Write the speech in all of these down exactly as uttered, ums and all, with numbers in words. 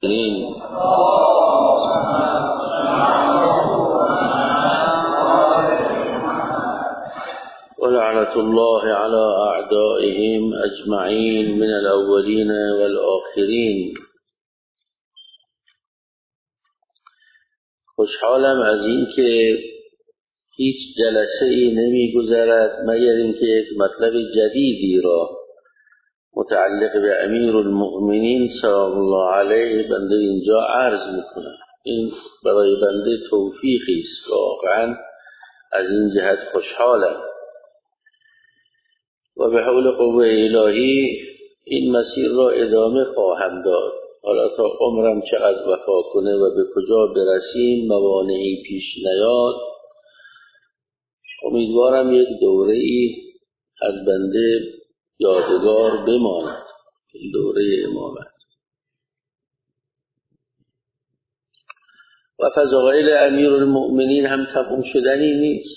ولعنة الله على أعدائهم أجمعين من الأولين والآخرين. خوشحالم از این که هیچ جلسه ای نمی گذرد مگر اینکه یک مطلب جدیدی را متعلق به امیر المؤمنین سلام الله علیه بنده اینجا عرض میکنم. این برای بنده توفیقی است، واقعا از این جهت خوشحالم و به حول قوه الهی این مسیر را ادامه خواهم داد. حالا تا عمرم چقدر وفا کنه و به کجا برسیم موانعی پیش نیاد، امیدوارم یک دوره‌ای از بنده یادگار بماند، این دوره امامت. و فضائل امیر المؤمنین هم تمام شدنی نیست.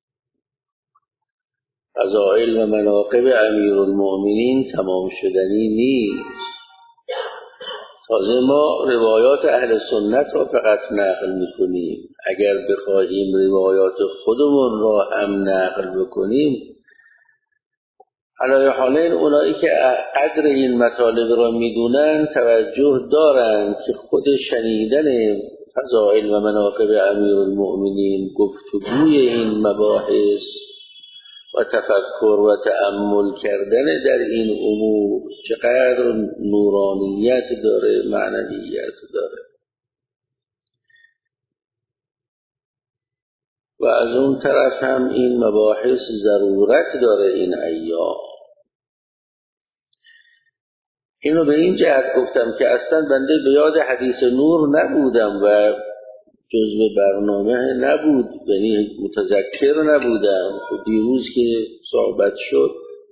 فضائل و مناقب امیر المؤمنین تمام شدنی نیست. تازه ما روایات اهل سنت را فقط نقل میکنیم. اگر بخواهیم روایات خودمون را هم نقل بکنیم، علی حالین اونایی که قدر این مطالب را میدونن توجه دارن که خود شنیدن فضائل و مناقب امیر المؤمنین، گفتگوی این مباحث و تفکر و تأمل کردن در این امور چقدر نورانیت داره، معنویت داره. و از اون طرف هم این مباحث ضرورت داره این ایام. اینو به این جهت گفتم که اصلا بنده به یاد حدیث نور نبودم و جزو برنامه نبود، یعنی متذکر نبودم. خب دیروز که صحبت شد،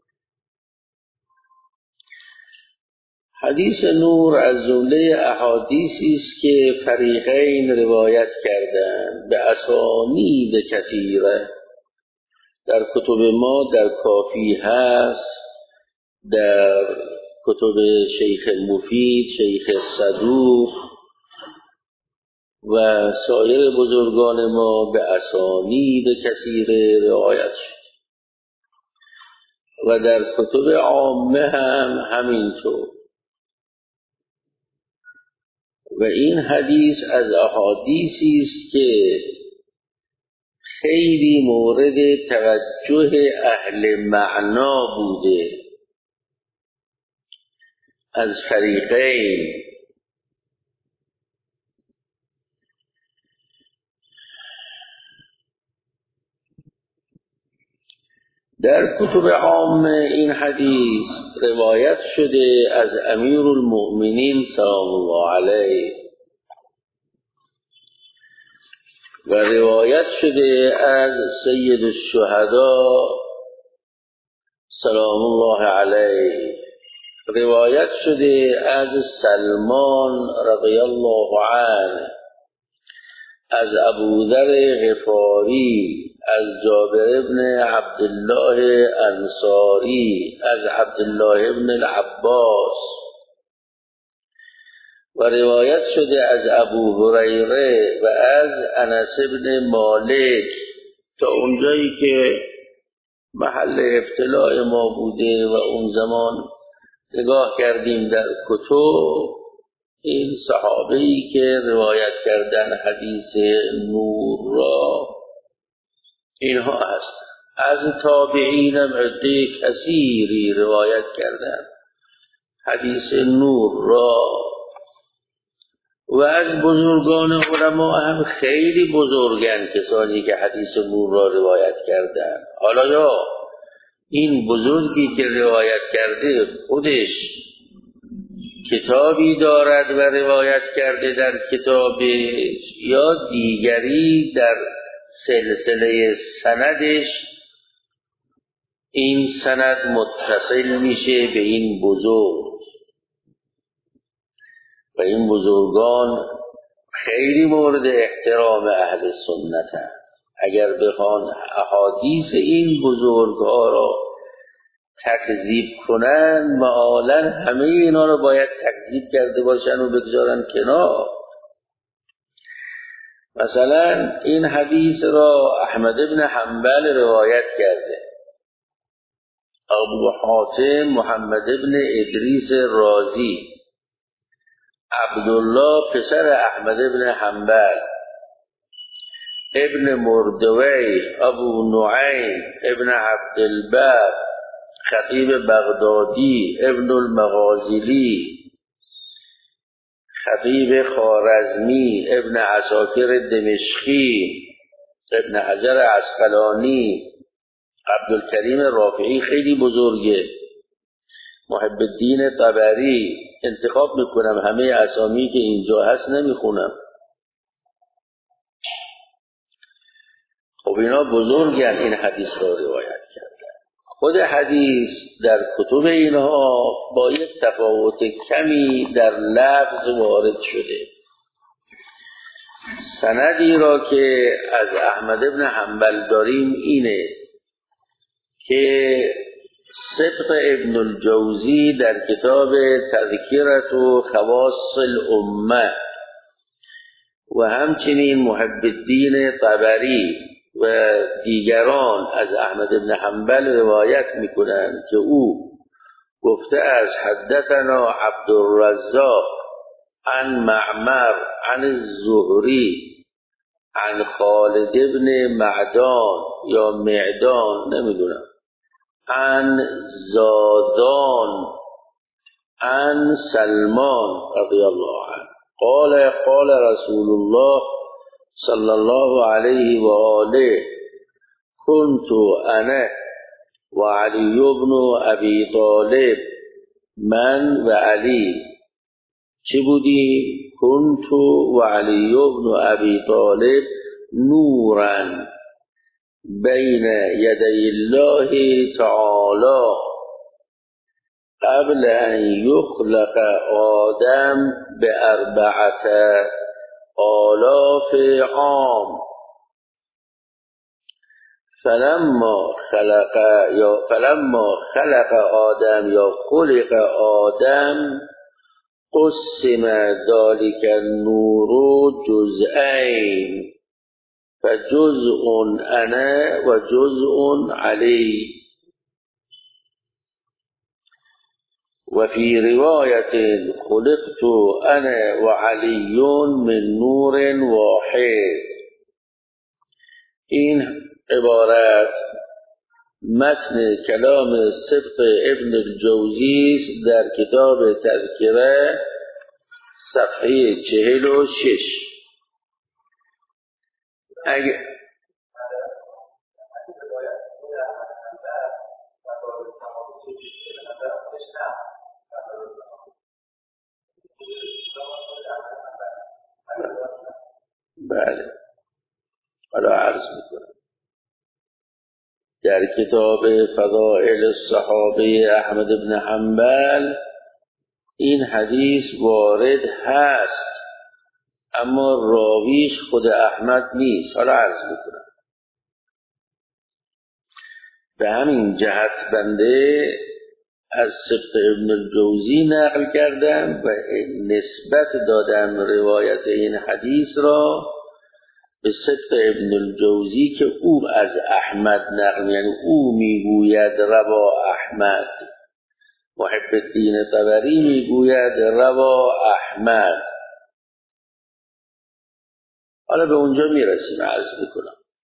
حدیث نور از جمله احادیثی است که فریقین روایت کردند به اسانید کثیره. در کتب ما در کافی هست، در کتب شیخ مفید، شیخ صدوق و سایر بزرگان ما به اسانید کثیره روایت شد و در کتب عامه هم همینطور. و این حدیث از احادیثی است که خیلی مورد توجه اهل معنا بوده از فریقین. در کتب عامه این حدیث روایت شده از امیر المؤمنین سلام الله علیه و روایت شده از سید الشهدا سلام الله علیه، روایت شده از سلمان رضی الله عنه، از ابوذر غفاری، از جابر ابن عبدالله انصاری، از عبدالله ابن العباس و روایت شده از ابو هریره و از انس ابن مالک تا اونجایی که محل ابتلاء ما بوده و اون زمان نگاه کردیم در کتب. این صحابه‌ای که روایت کردن حدیث نور را اینها هست. از تابعین هم عده کثیری روایت کردن حدیث نور را و از بزرگان علما هم خیلی بزرگن کسانی که حدیث نور را روایت کردن. حالا یا این بزرگی که روایت کرده خودش کتابی دارد و روایت کرده در کتابش، یا دیگری در سلسله سندش این سند متصل میشه به این بزرگ و این بزرگان خیلی مورد احترام اهل سنت هست. اگر بخوان احادیث این بزرگها را تکذیب کنن معالاً همه اینا رو باید تکذیب کرده باشن و بگذارن کنار. مثلا این حدیث را احمد بن حنبل روایت کرده، ابو حاتم محمد بن ادریس رازی، عبدالله پسر احمد بن حنبل، ابن مردوی، ابو نعیم ابن عبدالبر، خطیب بغدادی، ابن المغازلی، خطیب خوارزمی، ابن عساکر دمشقی، ابن حجر عسقلانی، عبدالکریم رافعی خیلی بزرگه، محب الدین طبری. انتخاب میکنم همه اسامی که اینجا هست نمیخونم. خب اینا بزرگن این حدیث را روایت کردن. خود حدیث در کتب اینها با یک تفاوت کمی در لفظ وارد شده. سندی را که از احمد بن حنبل داریم اینه که صدق ابن الجوزی در کتاب تذکرة و خواص الامه و همچنین محب الدین طبری و دیگران از احمد بن حنبل روایت میکنند که او گفته از حدثنا عبدالرزاق عن معمر عن الزهری عن خالد بن معدان یا معدان نمیدونم عن زادان عن سلمان رضی الله عنه قال قال رسول الله صلی الله علیه و آله كنت انا و علی بن ابی طالب، من و علی چی بودیم؟ كنت و علی بن ابی طالب نورا بین یدی الله تعالی قبل ان یخلق آدم به اربعت آلاف عام فلما خلق یا فلما خلق آدم یا خلق آدم قسم ذلك النور جزئین فجزء انا و جزء علی و فی روایت خلقت انا و علی من نور واحد. این عبارت متن کلام صدق ابن الجوزی در کتاب تذکره صفحه چهل و شش. اگه بله حالا عرض میکنم در کتاب فضائل الصحابه احمد بن حنبل این حدیث وارد هست اما راویش خود احمد نیست. حالا عرض میکنم به همین جهت بنده از صدق ابن الجوزی نقل کردم و نسبت دادم روایت این حدیث را به صدق ابن الجوزی که او از احمد نقل، یعنی او میگوید روا احمد، محب الدین طبری میگوید روا احمد. حالا به اونجا میرسیم عرض میکنم.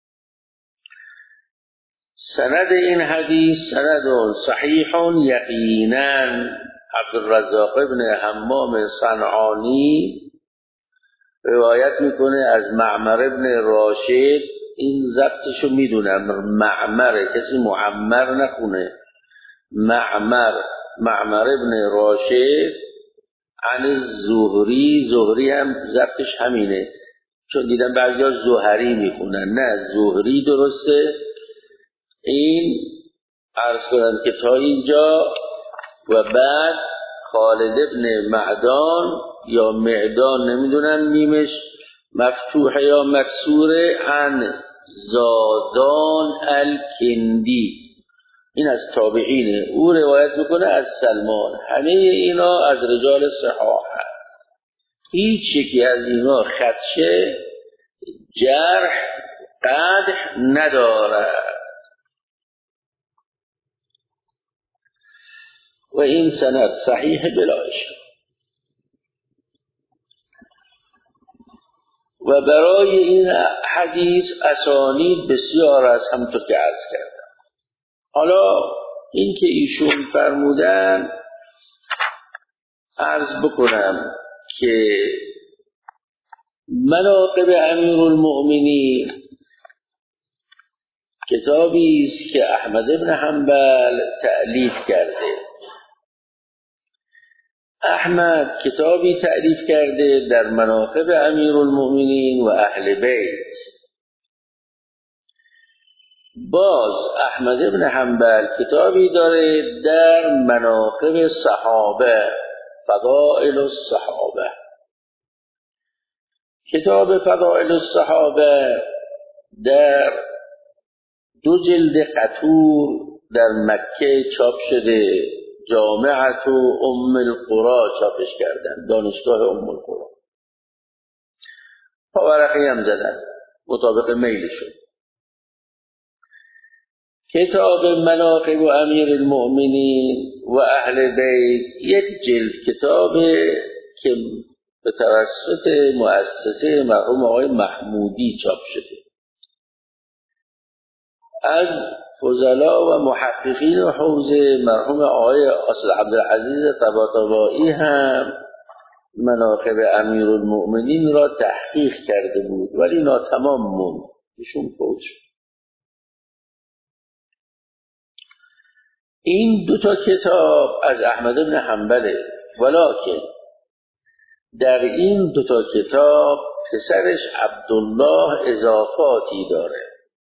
سند این حدیث سند صحیح یقینا. عبدالرزاق بن حمام صنعانی روایت میکنه از معمر بن راشد. این ضبطشو میدونم، معمر، کسی معمر نخونه، معمر معمر بن راشد عن الزهری. زهری هم ضبطش همینه، چون دیدم بعضی ها زهری میخونن، نه زهری درسته. این عرض کنم که تا اینجا و بعد خالد ابن معدان یا معدان نمیدونم میمش مفتوح یا مکسوره عن زادان الکندی. این از تابعینه، او روایت میکنه از سلمان. همه اینا از رجال صحاح هست. هیچ یکی از اینا خدشه جرح قدح ندارد و این سند صحیح بلا اشکال. و برای این حدیث اسانید بسیار از همونطور که عرض کردم. حالا این که ایشون فرمودن عرض بکنم که مناقب امیرالمؤمنین کتابی است که احمد بن حنبل تألیف کرده. احمد کتابی تألیف کرده در مناقب امیرالمؤمنین و اهل بیت. باز احمد بن حنبل کتابی داره در مناقب صحابه، فضائل الصحابه. کتاب فضائل الصحابه در دو جلد قطور در مکه چاپ شده. جامعه ام القرى چاپش کردن، دانشگاه ام القرى. پاورقی هم زدن مطابق میلشون. کتاب مناقب و امیر المؤمنین و اهل بیت یک جلد کتابه که به توسط مؤسسه مرحوم آقای محمودی چاپ شده. از فضلا و محققین حوزه مرحوم آقای اصل عبدالعزیز طباطبایی هم مناقب امیرالمؤمنین را تحقیق کرده بود ولی ناتمام موند، ایشون فوت شد. این دو تا کتاب از احمد بن حنبل، ولکن در این دو تا کتاب پسرش عبدالله اضافاتی داره.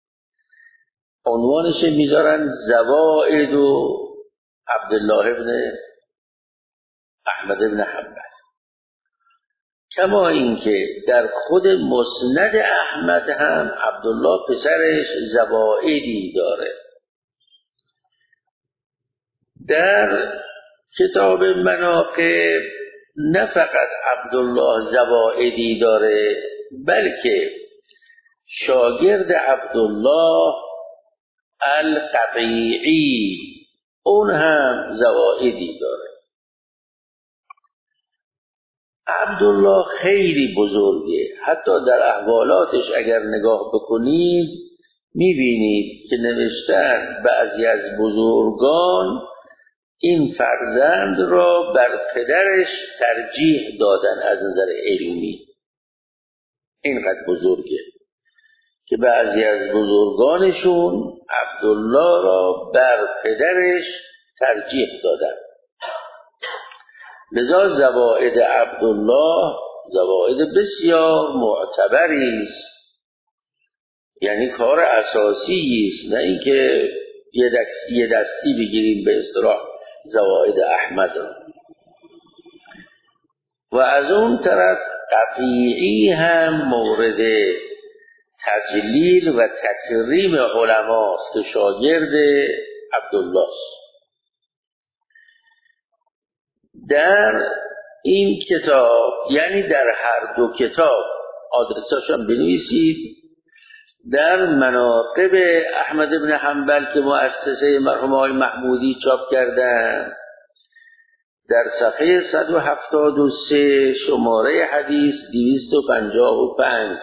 عنوانش میذارن زوائد و عبدالله ابن احمد ابن حنبل. کما اینکه در خود مسند احمد هم عبدالله پسرش زوائدی داره. در کتاب مناقب نه فقط عبدالله زوائدی داره بلکه شاگرد عبدالله القطیعی اون هم زوائدی داره. عبدالله خیلی بزرگه، حتی در احوالاتش اگر نگاه بکنید میبینید که نوشتن بعضی از بزرگان این فرزند را بر پدرش ترجیح دادن از نظر علمی. اینقدر بزرگه که بعضی از بزرگانشون عبدالله را بر پدرش ترجیح دادن. لذا زوائد عبدالله زوائد بسیار معتبری است، یعنی کار اساسی است، نه اینکه یه دستی, یه دستی بگیریم به اصطلاح زوائد احمد را. و از اون طرف قطیعی هم مورد تجلیل و تکریم علماست که شاگرد عبدالله است. در این کتاب، یعنی در هر دو کتاب، آدرساشم بنویسید، در مناقب احمد بن حنبل که مؤسسه مرحوم آقای محمودی چاپ کردن، در صفحه صد و هفتاد و سه شماره حدیث دویست و پنجاه و پنج،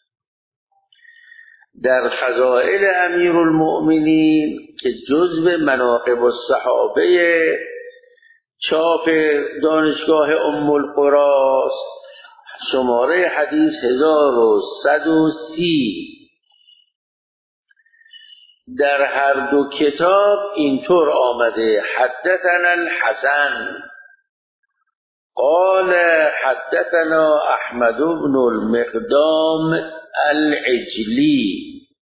در فضائل امیرالمؤمنین که جزو مناقب الصحابه چاپ دانشگاه ام القرى شماره حدیث هزار و صد و سی، در هر دو کتاب اینطور آمده: حدثنا الحسن قال حدثنا احمد بن المقدام العجلی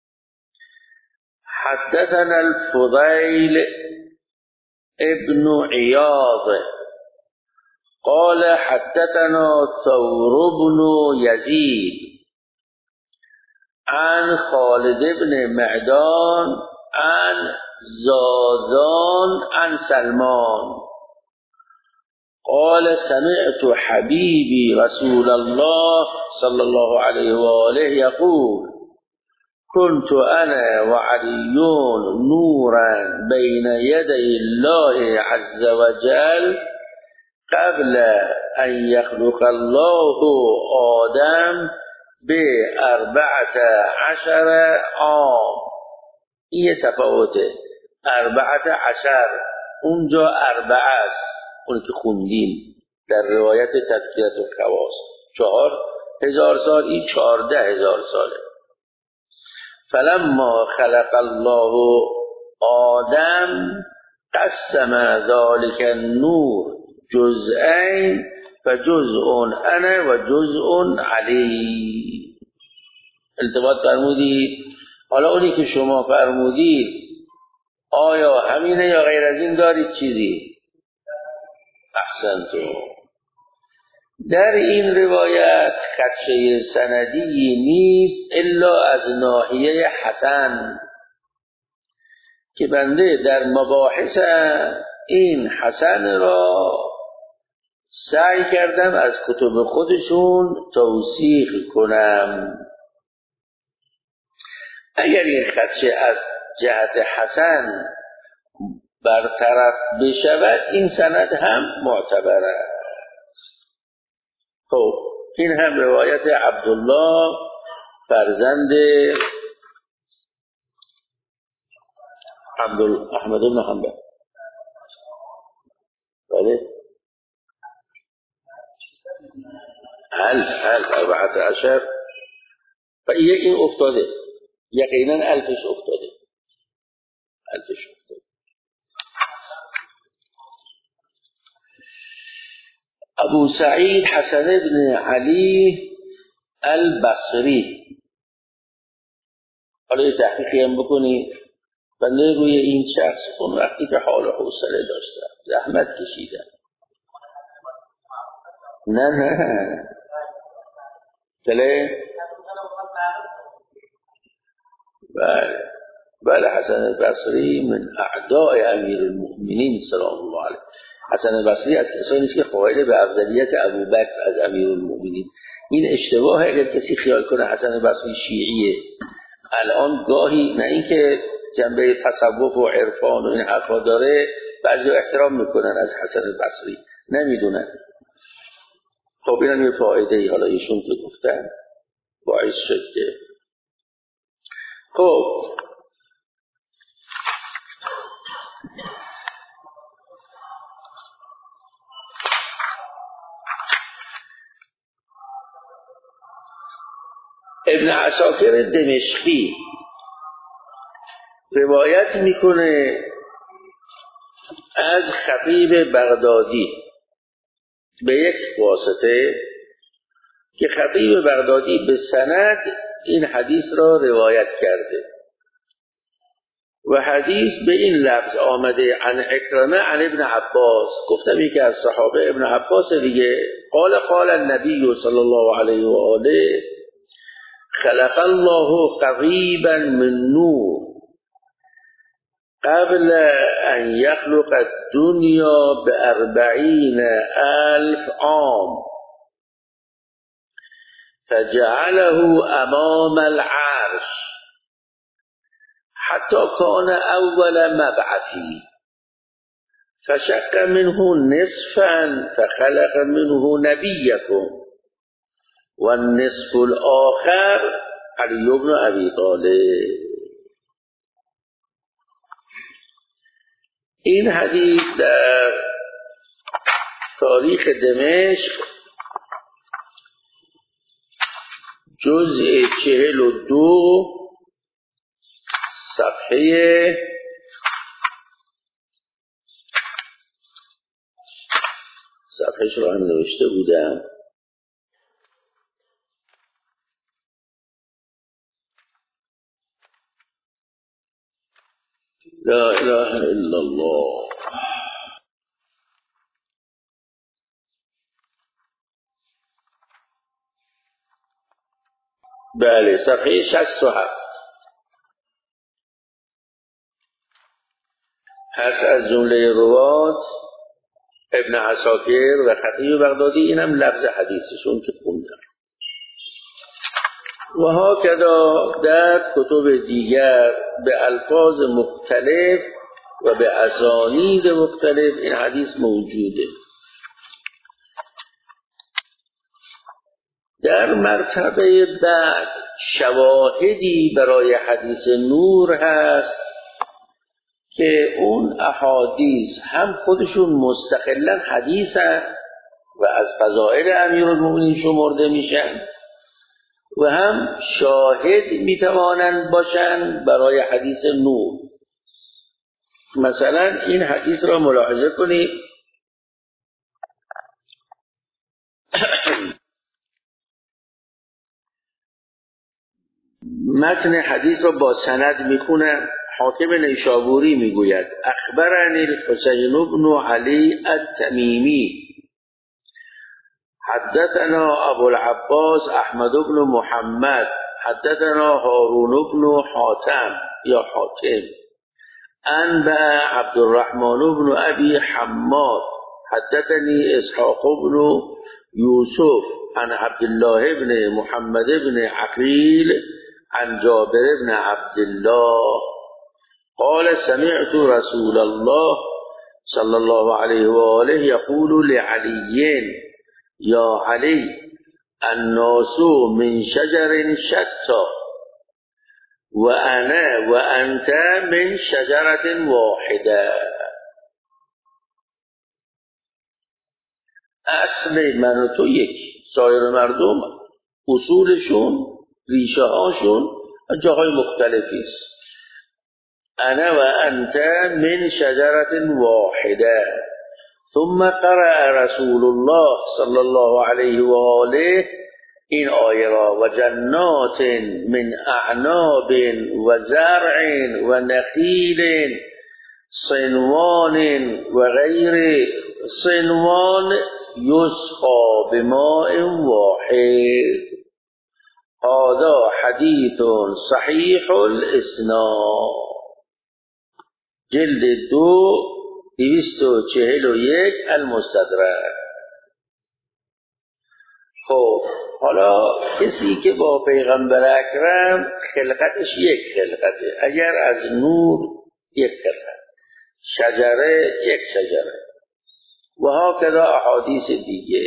حدثنا الفضيل ابن عياض قال حدثنا ثور بن يزيد عن خالد بن معدان عن زادان عن سلمان قال سمعت حبيبي رسول الله صلى الله عليه وآله يقول كنت أنا وعلي نورا بين يدي الله عز وجل قبل أن يخلق الله آدم بأربعة عشر عام. این تفاوته. اربعت عشر اونجا اربعه است، اونی که خوندیم در روایت تذکرة الخواص چهار هزار سال، این چهارده هزار ساله. فلما خلق الله آدم قسم ذلك النور جزئین فجزء انا و جزء علی. التباط فرمودید. حالا اونی که شما فرمودید آیا همینه یا غیر از این دارید چیزی؟ احسنتم. در این روایت خدشه سندی نیست الا از ناحیه حسن که بنده در مباحث این حسن را سعی کردم از کتب خودشون توثیق کنم. اگر این خدشه از جهت حسن برطرف بشود این سند هم معتبر است. خب این هم روایت عبدالله فرزند عبدال احمد بن حنبل. بله الف الف اربعت عشر و این افتاده یقینا الفش افتاده الفش افتاده. ابو سعید حسن بن علی البصری. حالا یه تحقیقی هم بکنی بنده روی این شخص اون وقتی که حال حوصله داشتم زحمت کشیدم. نه نه بله بله بله حسن البصری من اعداء امیر المؤمنین سلام الله علیه. حسن البصری از کسانی است که قائل به افضلیت ابوبکر از امیر المؤمنین. این اشتباه اگر کسی خیال کنه حسن البصری شیعیه. الان گاهی نه اینکه جنبه تصوف و عرفان و این حرفا داره بعضی احترام میکنن از حسن البصری نمیدونن. خب اینم یه فایده ای حالا ایشون که گفتن باعث شد که خب ابن عساکر دمشقی روایت میکنه از خطیب بغدادی به یک واسطه که خطیب بغدادی به سند این حدیث را روایت کرده و حدیث به این لفظ آمده عن اکرمه عن ابن عباس. گفتم یکی از صحابه ابن عباس دیگه قال قال النبی صلی الله علیه و آله خلق الله قریبا من نور قبل ان يخلق الدنيا بأربعين ألف عام فجعله امام العرش حتى كان اول مبعثي فشق منه نصفا فخلق منه نبيكم والنصف الاخر علی بن ابی طالب. این حدیث در تاریخ دمشق جزء چهل و دو صفحه صفحهش رو هم نوشته بودم لا اله الا الله. بله صفحه شصت و هفت. هست از جمله روات ابن عساکر و خطیب بغدادی، اینم لفظ حدیثشون که خوندم. و هاکذا در کتب دیگر به الفاظ مختلف و به اسانید مختلف این حدیث موجوده. در مرتبه بعد شواهدی برای حدیث نور هست که اون احادیث هم خودشون مستقلا حدیث هست و از فضائل امیرالمومنین شمرده میشن و هم شاهد میتوانند باشند برای حدیث نور. مثلا این حدیث را ملاحظه کنید. متن حدیث را با سند میخونم. حاکم نیشابوری میگوید اخبرنی الحسین بن علی التمیمی حدثنا ابو العباس احمد بن محمد حدثنا هارون بن حاتم یا حاتم انبأ عبد الرحمن بن ابي حماد حدثني اسحاق بن يوسف عن عبد الله بن محمد بن عقيل عن جابر بن عبد الله قال سمعت رسول الله صلى الله عليه وآله يقول لعلي يا علي الناس من شجر شتى وأنا وأنت من شجرة واحدة. اصل من و تو یکی، سایر مردم اصولشون ریشه هاشون جاهای مختلفی است. انا و انت من شجرة واحده. ثم قرأ رسول الله صلی الله علیه و آله این آیه را و جنات من اعناب و زرع و نخیل صنوان و غیر صنوان یسقى بماء واحد. هذا حدیث صحیح الاسناد. جلد دو دویست و چهل و یک المستدرک. خب حالا کسی که با پیغمبر اکرم خلقتش یک خلقته، اگر از نور یک خلقت، شجره یک شجره و هاکذا احادیث دیگه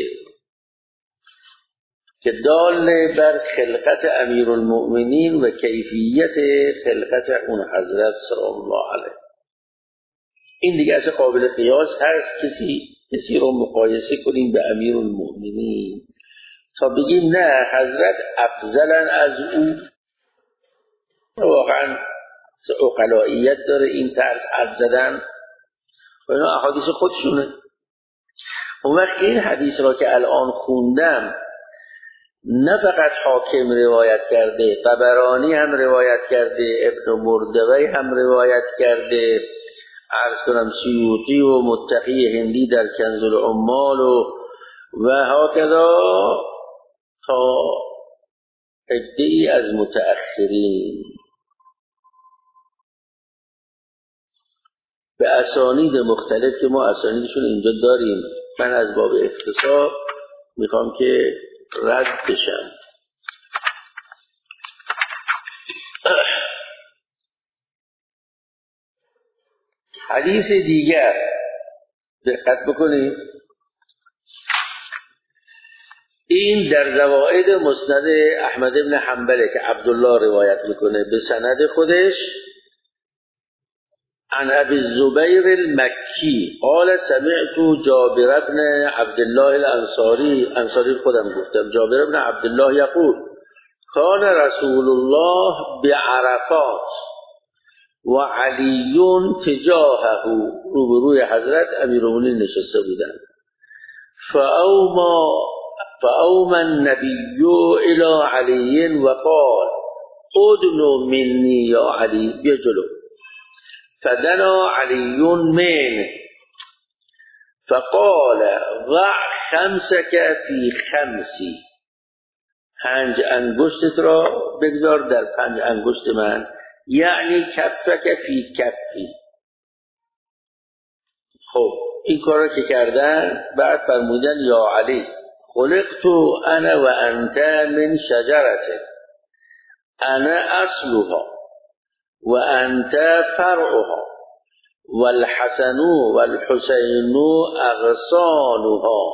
که دال بر خلقت امیرالمؤمنین و کیفیت خلقت اون حضرت صلی الله علیه. این دیگه از قابل قیاس هست کسی کسی رو مقایسه کنیم به امیرالمؤمنین تا بگیم نه حضرت افضلن از او. واقعا عقلائیت داره این طرز حرف زدن و اینا احادیث خودشونه. اون وقت این حدیث را که الان خوندم نه فقط حاکم روایت کرده، طبرانی هم روایت کرده، ابن مردوی هم روایت کرده، عرض کنم سیوطی و متقی هندی در کنز العمال و و هاکذا تا عده‌ای از متأخرین به اسانید مختلف که ما اسانیدشون اینجا داریم. من از باب اختصار میخوام که رد بشم. حدیث دیگر دقت بکنید. این در زوائد مسند احمد بن حنبل که عبدالله روایت میکنه به سند خودش عن ابي الزبير المكي قال سمعت جابر بن عبد الله الانصاري انصاری خودم گفتم جابر بن عبد الله یقول كان رسول الله بعرفات و علی تجاهه، روبروی حضرت امیرالمومنین نشسته بودند. فاوما فاوما النبی الى علی و قال ادنو منی یا علی، بیا جلو. فدنا علی من فقال ضع خمسك فی خمسی، پنج انگشتت را بگذار در پنج انگشت من، یعنی کفک فی کفی. خب این کارا که کردن بعد فرمودن یا علی خلقت انا و انت من شجرته انا اصلها و انت فرعها والحسن والحسين اغصانها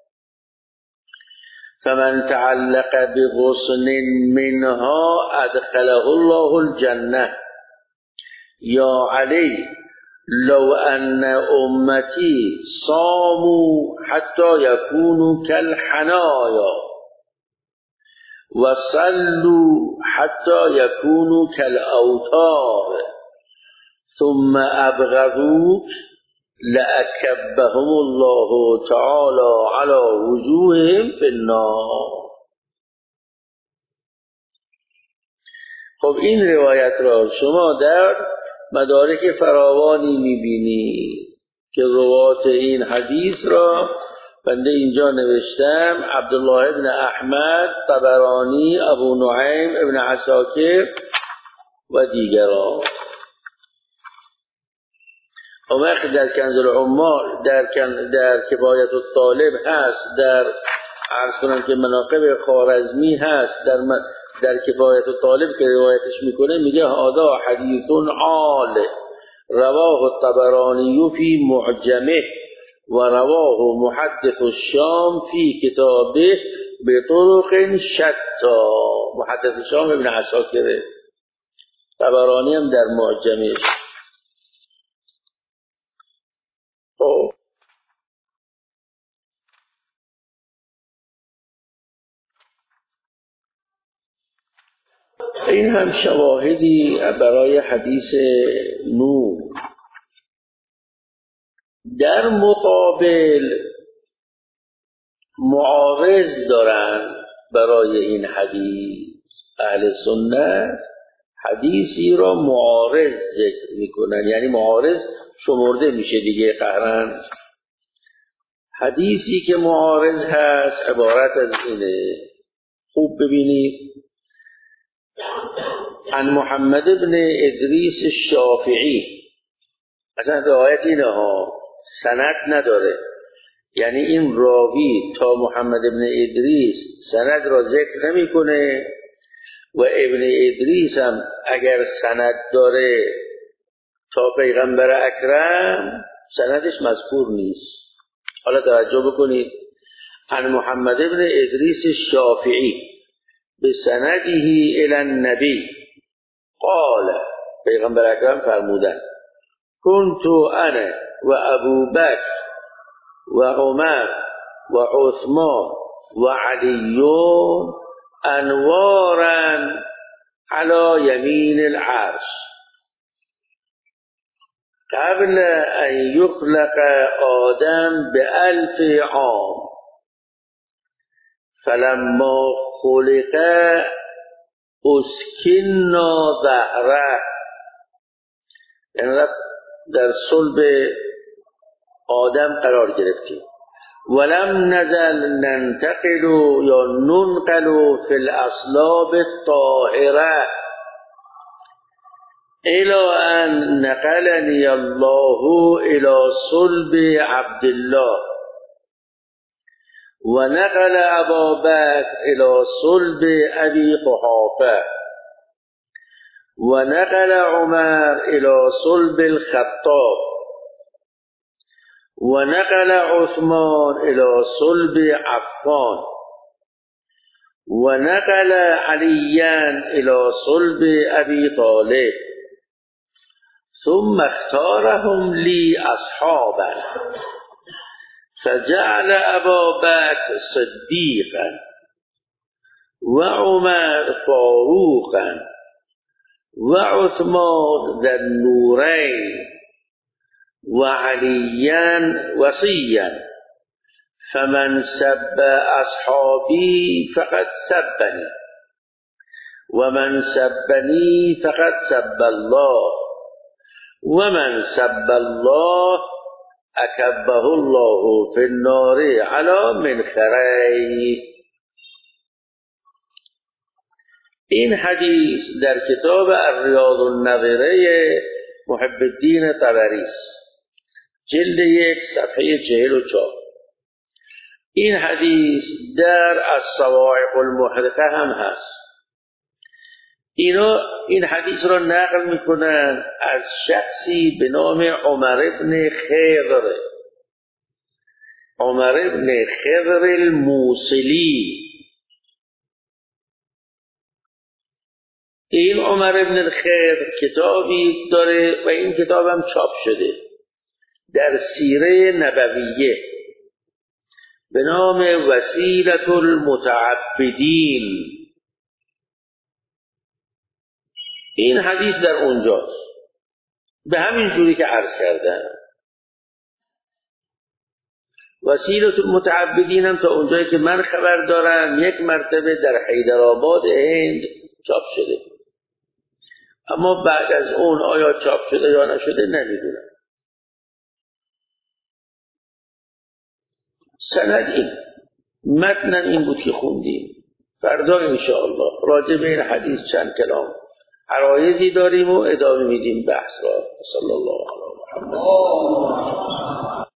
فمن تعلق بغصن منها ادخله الله الجنه یا علی لو ان امتی صاموا حتى يكونوا كالحنايا وصلوا حتى يكونوا كالأوتار ثم أبغضوك لأكبهم الله تعالى على وجوههم في النار. خب این روایت را شما در مدارک فراوانی میبینی که روات این حدیث را بنده اینجا نوشتم عبدالله ابن احمد، طبرانی، ابو نعیم ابن عساکر و دیگران. وقت در کنز العمال در, در کفایت الطالب هست، در عرض کنم که مناقب خوارزمی هست، در من در کفایت الطالب که روایتش میکنه میگه هذا حدیث عال رواه الطبرانی فی معجمه و رواه محدث الشام فی کتابه بطرق شتا. محدث الشام ابن عساکره، طبرانی هم در معجمه. خب این هم شواهدی برای حدیث نور. در مقابل معارض دارن برای این حدیث. اهل سنت حدیثی را معارض ذکر میکنن، یعنی معارض شمرده میشه دیگه قهرن. حدیثی که معارض هست عبارت از اینه، خوب ببینید. عن محمد بن ادریس الشافعی، اصلا روایت اینه ها، سند نداره، یعنی این راوی تا محمد بن ادریس سند را ذکر نمیکنه و ابن ادریس هم اگر سند داره تا پیغمبر اکرم سندش مذکور نیست. حالا توجه بکنید. عن محمد بن ادریس الشافعی بسنده الى النبی قال، پیغمبر اکرم فرمودن كنت انا و ابو بکر و عمر و عثمان و علی انوارا على یمین العرش قبل ان یخلق آدم بألف عام فلما خلق اسکنا ظهره، یعنی در صلب آدم قرار گرفتیم. ولم نزل ننتقل یا ننقل فی الاصلاب الطاهره الى ان نقلنی الله الى صلب عبد الله و نقل ابا بکر الى صلب ابی قحافه و نقل عمر الى صلب الخطاب و نقل عثمان الى صلب عفان و نقل علیا الى صلب ابی طالب ثم اختارهم لی اصحابا فجعل ابا بکر صدیقا و عمر فاروقا و عثمان ذا النورین و علیا وصیا فمن سب اصحابی فقد سبنی و من سبنی فقد سب الله و من سب الله اکبه الله فی النار علی منخری. این حدیث در کتاب الریاض النظره محب الدین طبری است. جلد یک صفحه چهل و چهار. این حدیث در الصواعق المحرقه هم هست. اینا این حدیث را نقل میکنن از شخصی به نام عمر ابن خضر، عمر ابن خضر الموصلی. این عمر ابن خضر کتابی داره و این کتاب هم چاپ شده در سیره نبویه به نام وسیلة المتعبدین. این حدیث در اونجاست به همین جوری که عرض کردم. وسیلة المتعبدین هم تا اونجایی که من خبر دارم یک مرتبه در حیدرآباد هند چاپ شده، اما بعد از اون آیا چاپ شده یا نشده نمیدونم. سند این متن این بود که خوندیم. فردا انشاءالله راجع به این حدیث چند کلام عرایضی داریم و ادامه میدیم بحث را. صلی الله علیه و محمد.